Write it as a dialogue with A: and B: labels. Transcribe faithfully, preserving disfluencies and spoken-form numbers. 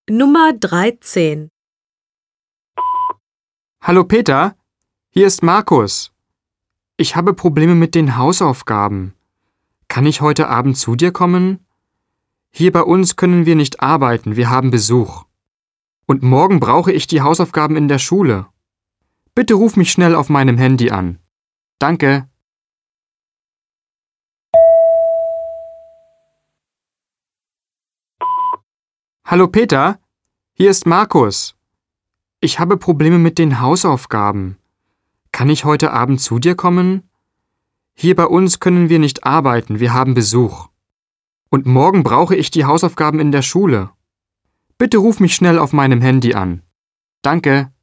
A: Nummer dreizehn.
B: Hallo Peter, hier ist Markus. Ich habe Probleme mit den Hausaufgaben. Kann ich heute Abend zu dir kommen? Hier bei uns können wir nicht arbeiten, wir haben Besuch. Und morgen brauche ich die Hausaufgaben in der Schule. Bitte ruf mich schnell auf meinem Handy an. Danke. Hallo Peter, hier ist Markus. Ich habe Probleme mit den Hausaufgaben. Kann ich heute Abend zu dir kommen? Hier bei uns können wir nicht arbeiten, wir haben Besuch. Und morgen brauche ich die Hausaufgaben in der Schule. Bitte ruf mich schnell auf meinem Handy an. Danke.